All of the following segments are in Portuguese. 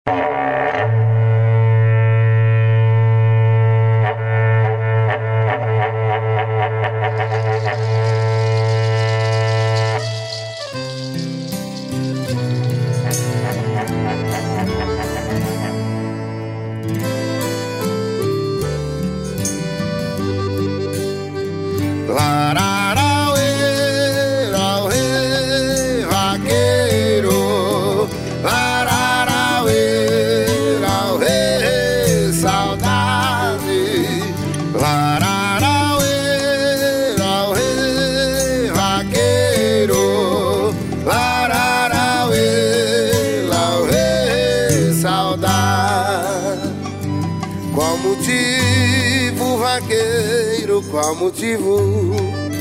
Qual motivo?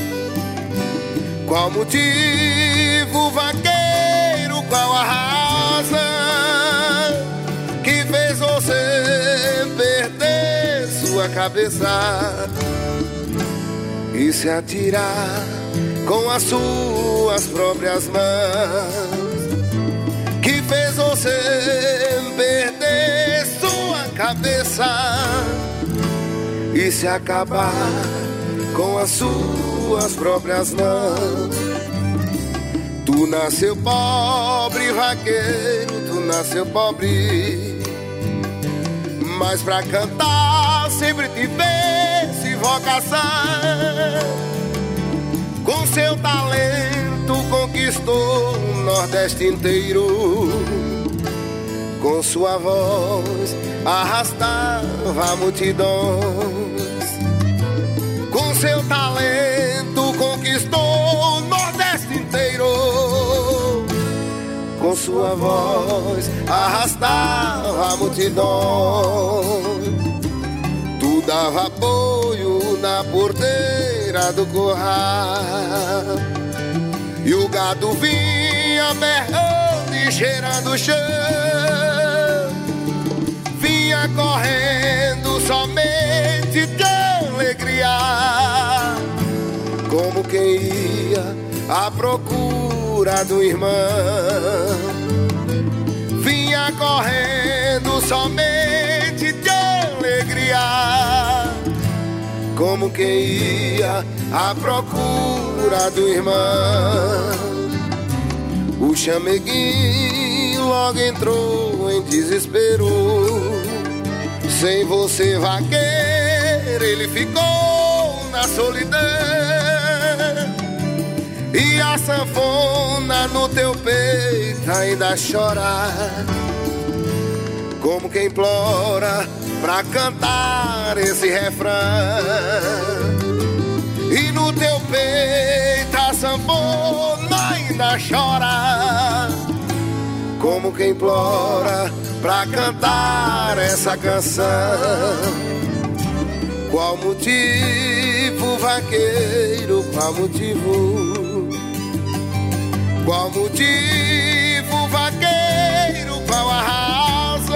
Qual motivo, vaqueiro? Qual a razão que fez você perder sua cabeça e se atirar com as suas próprias mãos? Que fez você perder sua cabeça e se acabar com as suas próprias mãos? Tu nasceu pobre, vaqueiro, tu nasceu pobre, mas pra cantar sempre tivesse vocação. Com seu talento conquistou o Nordeste inteiro, com sua voz arrastava multidões. Com seu talento conquistou o Nordeste inteiro, com sua voz arrastava multidões. Tu dava apoio na porteira do curral e o gado vinha berrando e cheirando o chão. Vinha correndo somente de alegria, como quem ia à procura do irmão. Vinha correndo somente de alegria, como quem ia à procura do irmão. O chameguinho logo entrou em desespero. Sem você, vaqueiro, ele ficou na solidão. E a sanfona no teu peito ainda chora, como quem implora pra cantar esse refrão. E no teu peito a sanfona ainda chora, como quem implora pra cantar essa canção. Qual motivo, vaqueiro, qual motivo? Qual motivo, vaqueiro, qual a razão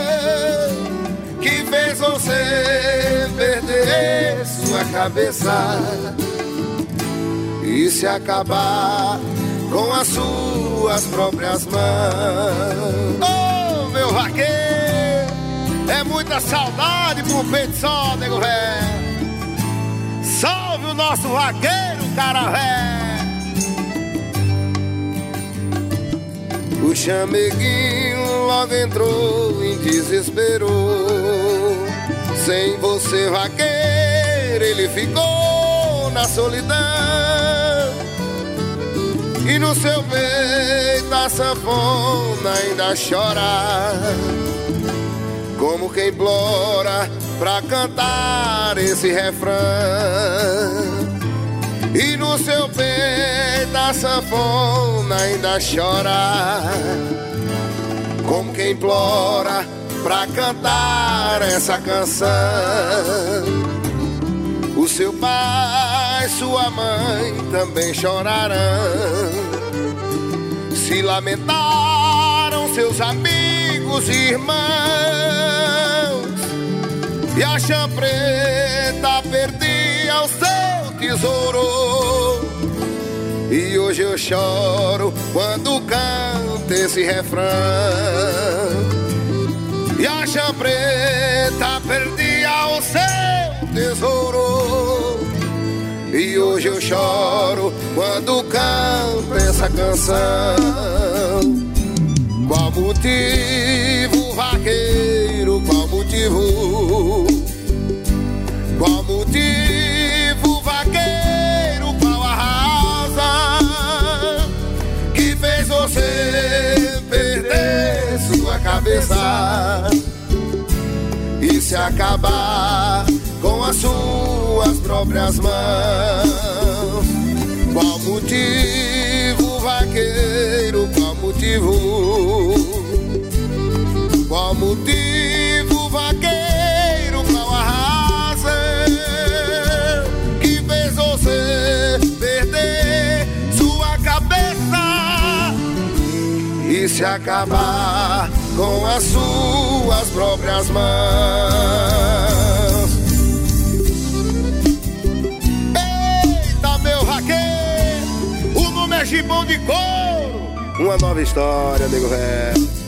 que fez você perder sua cabeça e se acabar com as suas próprias mãos? Oh, meu vaqueiro, é muita saudade por um peito só, nego velho. Salve o nosso vaqueiro, cara velho. O chameguinho logo entrou em desespero. Sem você, vaqueiro, ele ficou na solidão. E no seu peito a sanfona ainda chora, como quem implora pra cantar esse refrão. E no seu peito a sanfona ainda chora, como quem implora pra cantar essa canção. O seu pai, sua mãe também chorarão, se lamentaram seus amigos e irmãos. E a chã preta perdia o seu tesouro, e hoje eu choro quando canto esse refrão. e a chã preta perdia o seu tesouro. E hoje eu choro quando canto essa canção. Qual motivo, vaqueiro, qual motivo? Qual motivo, vaqueiro, qual a razão que fez você perder sua cabeça e se acabar com as suas próprias mãos? Qual motivo, vaqueiro, qual motivo? Qual motivo, vaqueiro, qual a razão que fez você perder sua cabeça e se acabar com as suas próprias mãos? Eita, meu vaqueiro, o nome é Gibão de Couro. Uma nova história, nego velho.